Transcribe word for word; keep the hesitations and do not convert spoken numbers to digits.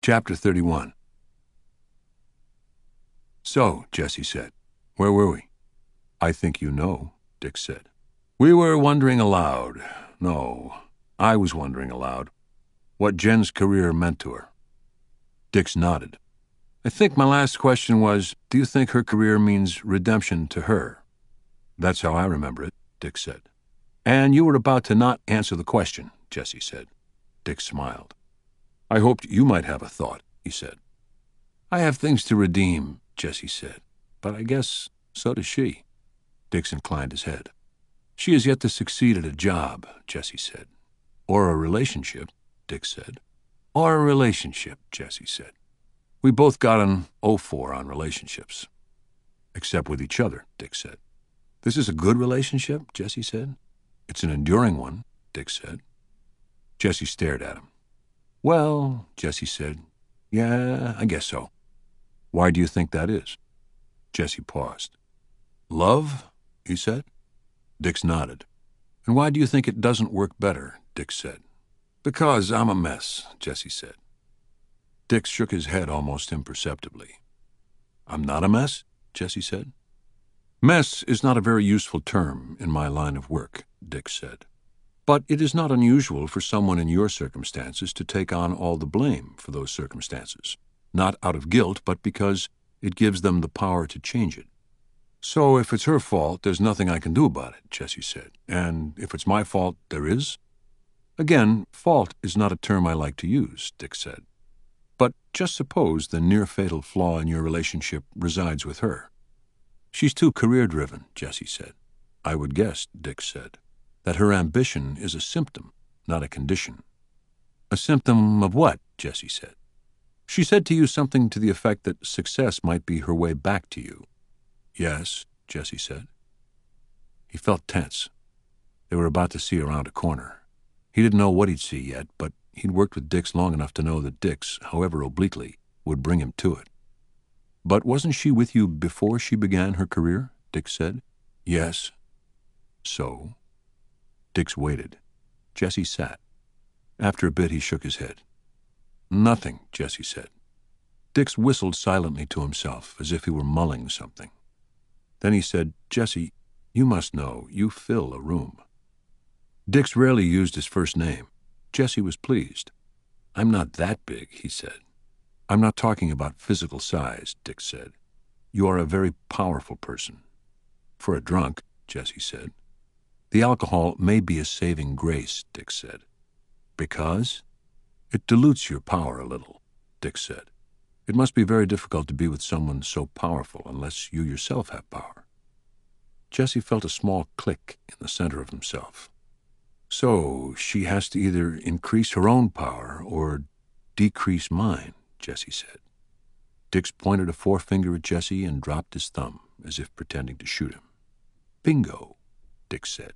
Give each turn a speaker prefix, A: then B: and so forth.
A: Chapter thirty-one. "So," Jesse said, "where were we?" "I think you know," Dick said. "We were wondering aloud. No, I was wondering aloud what Jen's career meant to her." Dix nodded. "I think my last question was, do you think her career means redemption to her?" "That's how I remember it," Dick said. "And you were about to not answer the question," Jesse said. Dick smiled. "I hoped you might have a thought," he said. "I have things to redeem," Jesse said, "but I guess so does she." Dix inclined his head. "She has yet to succeed at a job," Jesse said. "Or a relationship," Dick said. "Or a relationship," Jesse said. "We both got an oh four on relationships." "Except with each other," Dick said. "This is a good relationship," Jesse said. "It's an enduring one," Dick said. Jesse stared at him. "Well," Jesse said, "yeah, I guess so." "Why do you think that is?" Jesse paused. "Love?" he said. Dix nodded. "And why do you think it doesn't work better?" Dix said. "Because I'm a mess," Jesse said. Dix shook his head almost imperceptibly. "I'm not a mess?" Jesse said. "Mess is not a very useful term in my line of work," Dix said. "But it is not unusual for someone in your circumstances to take on all the blame for those circumstances, not out of guilt, but because it gives them the power to change it." "So if it's her fault, there's nothing I can do about it," Jesse said. "And if it's my fault, there is?" "Again, fault is not a term I like to use," Dick said. "But just suppose the near-fatal flaw in your relationship resides with her." "She's too career-driven," Jesse said. "I would guess," Dick said, "that her ambition is a symptom, not a condition." "A symptom of what?" Jesse said. "She said to you something to the effect that success might be her way back to you." "Yes," Jesse said. He felt tense. They were about to see around a corner. He didn't know what he'd see yet, but he'd worked with Dix long enough to know that Dix, however obliquely, would bring him to it. "But wasn't she with you before she began her career?" Dix said. "Yes." "So?" Dix waited. Jesse sat. After a bit, he shook his head. "Nothing," Jesse said. Dix whistled silently to himself, as if he were mulling something. Then he said, "Jesse, you must know, you fill a room." Dix rarely used his first name. Jesse was pleased. "I'm not that big," he said. "I'm not talking about physical size," Dix said. "You are a very powerful person." "For a drunk," Jesse said. "The alcohol may be a saving grace," Dix said. "Because?" "It dilutes your power a little," Dix said. "It must be very difficult to be with someone so powerful unless you yourself have power." Jesse felt a small click in the center of himself. "So she has to either increase her own power or decrease mine," Jesse said. Dix pointed a forefinger at Jesse and dropped his thumb, as if pretending to shoot him. "Bingo," Dix said.